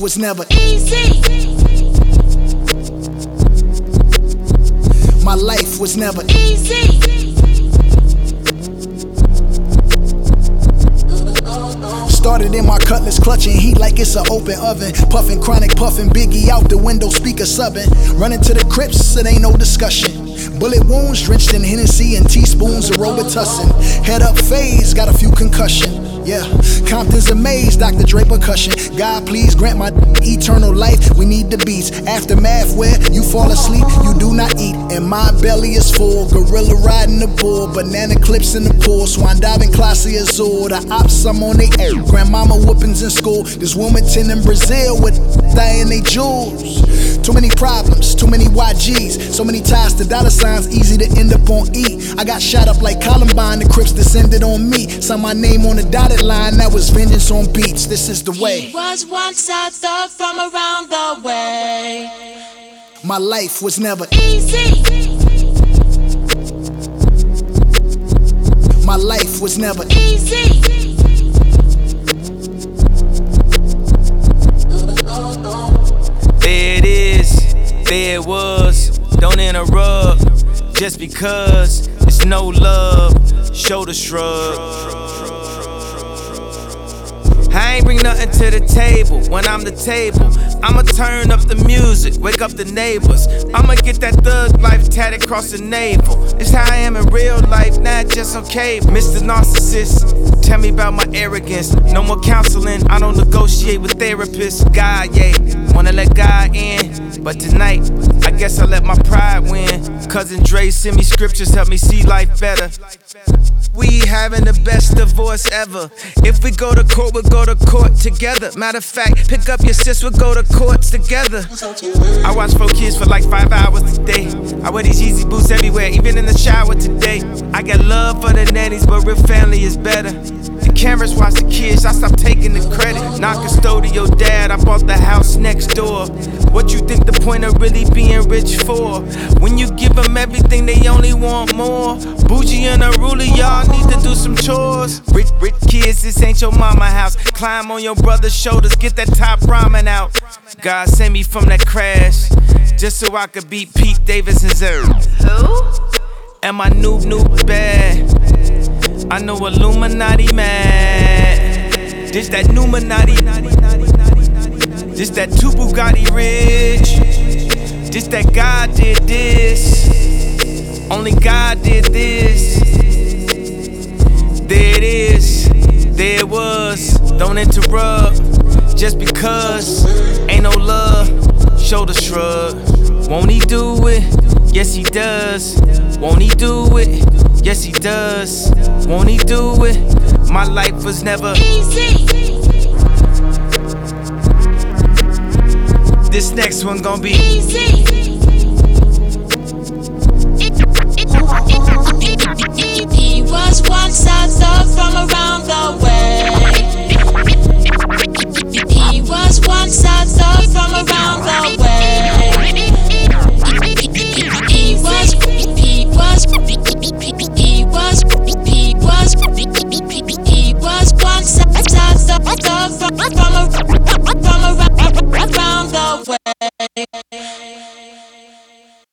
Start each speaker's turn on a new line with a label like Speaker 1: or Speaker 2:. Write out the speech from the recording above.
Speaker 1: was never easy. My life was never easy. Started in my cutlass, clutching heat like it's an open oven. Puffin' chronic, puffin' Biggie out the window, speaker subbing. Running to the Crips, it ain't no discussion. Bullet wounds drenched in Hennessy and teaspoons of Robitussin. Head up phase, got a few concussion. Yeah, Compton's amazed, Dr. Dre percussion. God, please grant my eternal life. We need the beats. Aftermath where you fall asleep, you do not eat. And my belly is full. Gorilla riding the bull, banana clips in the pool. Swan diving, classy azul. The ops, I'm on they air. Grandmama whoopings in school. This Wilmington in Brazil with in they jewels. Too many problems, too many YGs. So many ties to dollar signs, easy to end up on E. I got shot up like Columbine, the Crips descended on me. Saw my name on the dotted line, that was vengeance on beats. This is the way.
Speaker 2: He was once a thug from around the way.
Speaker 1: My life was never easy. My life was never easy.
Speaker 3: There it is, there it was. Don't interrupt, just because it's no love. Shoulder shrug. I ain't bring nothing to the table when I'm the table. I'ma turn up the music, wake up the neighbors. I'ma get that thug life tatted across the navel. It's how I am in real life, not just on cable. Mr. Narcissist, tell me about my arrogance. No more counseling, I don't negotiate with therapists. God, yeah, wanna let God in. But tonight, I guess I let my pride win. Cousin Dre send me scriptures, help me see life better. We having the best divorce ever. If we go to court, we'll go to court together. Matter of fact, pick up your sis, we'll go to courts together. I watch 4 kids for like 5 hours a day. I wear these Yeezy boots everywhere, even in the shower today. I got love for the nannies, but real family is better. The cameras watch the kids, I stopped taking the credit. Not custodial dad, I bought the house next door. What you think the point of really being rich for? When you give them everything, they only want more. Bougie and unruly, y'all need to do some chores. Rich kids, this ain't your mama house. Climb on your brother's shoulders, get that top ramen out. God sent me from that crash, just so I could beat Pete Davidson's earth.
Speaker 2: Who?
Speaker 3: And my noob bad. I know Illuminati mad. This that Numinati. This that two Bugatti rich. This that God did this. Only God did this. There it is, there it was. Don't interrupt, just because ain't no love. Shoulder shrug. Won't he do it? Yes he does. Won't he do it? Yes he does. Won't he do it? My life was never
Speaker 2: easy.
Speaker 3: This next one gon' be
Speaker 2: easy.